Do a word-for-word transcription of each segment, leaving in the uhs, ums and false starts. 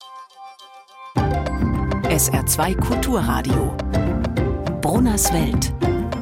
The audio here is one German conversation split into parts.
S R zwei Kulturradio. Brunners Welt.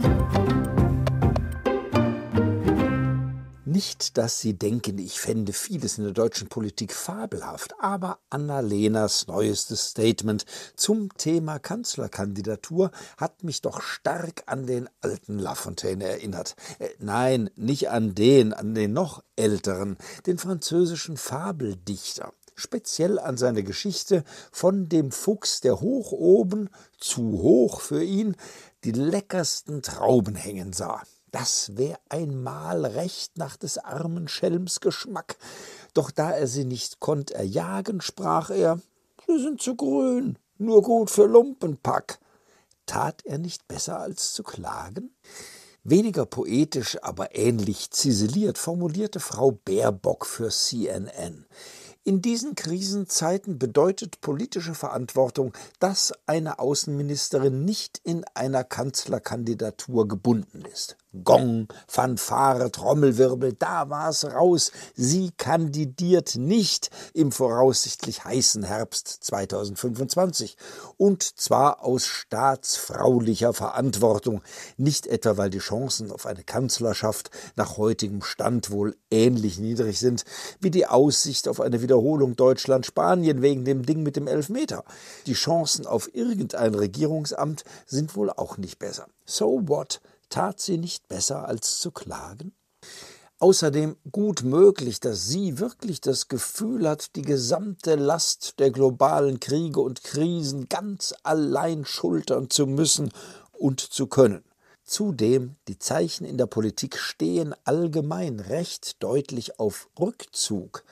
Nicht, dass Sie denken, ich fände vieles in der deutschen Politik fabelhaft, aber Annalenas neuestes Statement zum Thema Kanzlerkandidatur hat mich doch stark an den alten Lafontaine erinnert. Äh, nein, nicht an den, an den noch älteren, den französischen Fabeldichter. Speziell an seine Geschichte von dem Fuchs, der hoch oben, zu hoch für ihn, die leckersten Trauben hängen sah. Das wär einmal recht nach des armen Schelms Geschmack. Doch da er sie nicht konnt erjagen, sprach er, »Sie sind zu grün, nur gut für Lumpenpack.« Tat er nicht besser als zu klagen? Weniger poetisch, aber ähnlich ziseliert formulierte Frau Baerbock für C N N. In diesen Krisenzeiten bedeutet politische Verantwortung, dass eine Außenministerin nicht in einer Kanzlerkandidatur gebunden ist. Gong, Fanfare, Trommelwirbel, da war's raus. Sie kandidiert nicht im voraussichtlich heißen Herbst zweitausendfünfundzwanzig. Und zwar aus staatsfraulicher Verantwortung. Nicht etwa, weil die Chancen auf eine Kanzlerschaft nach heutigem Stand wohl ähnlich niedrig sind wie die Aussicht auf eine Wiederholung Deutschland-Spanien wegen dem Ding mit dem Elfmeter. Die Chancen auf irgendein Regierungsamt sind wohl auch nicht besser. So what? Tat sie nicht besser, als zu klagen? Außerdem gut möglich, dass sie wirklich das Gefühl hat, die gesamte Last der globalen Kriege und Krisen ganz allein schultern zu müssen und zu können. Zudem, die Zeichen in der Politik stehen allgemein recht deutlich auf Rückzug.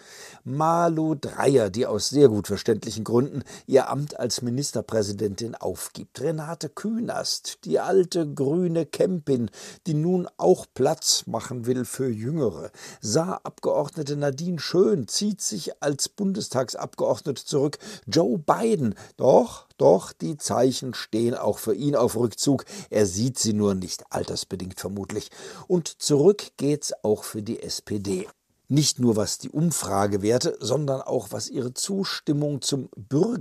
Malu Dreyer, die aus sehr gut verständlichen Gründen ihr Amt als Ministerpräsidentin aufgibt. Renate Künast, die alte grüne Kämpin, die nun auch Platz machen will für Jüngere. Saarabgeordnete Nadine Schön zieht sich als Bundestagsabgeordnete zurück. Joe Biden, doch, doch, die Zeichen stehen auch für ihn auf Rückzug. Er sieht sie nur nicht. Nicht altersbedingt vermutlich. Und zurück geht's auch für die S P D. Nicht nur was die Umfragewerte, sondern auch was ihre Zustimmung zum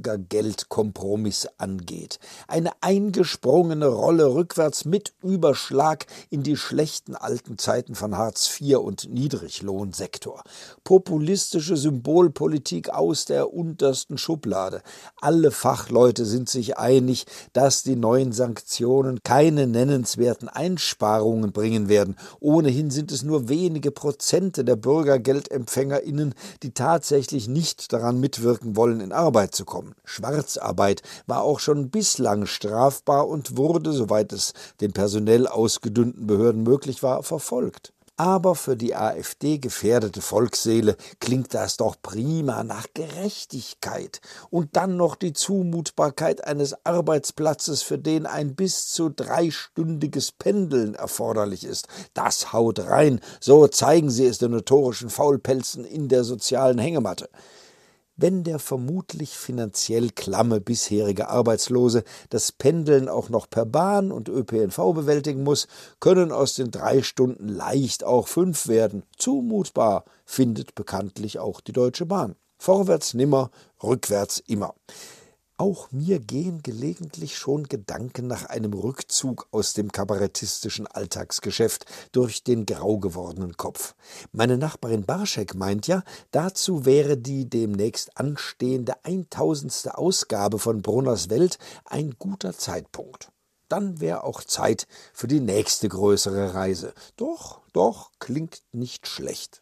Bürgergeldkompromiss angeht. Eine eingesprungene Rolle rückwärts mit Überschlag in die schlechten alten Zeiten von Hartz vier und Niedriglohnsektor. Populistische Symbolpolitik aus der untersten Schublade. Alle Fachleute sind sich einig, dass die neuen Sanktionen keine nennenswerten Einsparungen bringen werden. Ohnehin sind es nur wenige Prozente der Bürger GeldempfängerInnen, die tatsächlich nicht daran mitwirken wollen, in Arbeit zu kommen. Schwarzarbeit war auch schon bislang strafbar und wurde, soweit es den personell ausgedünnten Behörden möglich war, verfolgt. Aber für die AfD gefährdete Volksseele klingt das doch prima nach Gerechtigkeit. Und dann noch die Zumutbarkeit eines Arbeitsplatzes, für den ein bis zu dreistündiges Pendeln erforderlich ist. Das haut rein, so zeigen sie es den notorischen Faulpelzen in der sozialen Hängematte. Wenn der vermutlich finanziell klamme bisherige Arbeitslose das Pendeln auch noch per Bahn und Ö P N V bewältigen muss, können aus den drei Stunden leicht auch fünf werden. Zumutbar, findet bekanntlich auch die Deutsche Bahn. Vorwärts nimmer, rückwärts immer. Auch mir gehen gelegentlich schon Gedanken nach einem Rückzug aus dem kabarettistischen Alltagsgeschäft durch den grau gewordenen Kopf. Meine Nachbarin Barschek meint ja, dazu wäre die demnächst anstehende eintausendste Ausgabe von Brunners Welt ein guter Zeitpunkt. Dann wäre auch Zeit für die nächste größere Reise. Doch, doch, klingt nicht schlecht.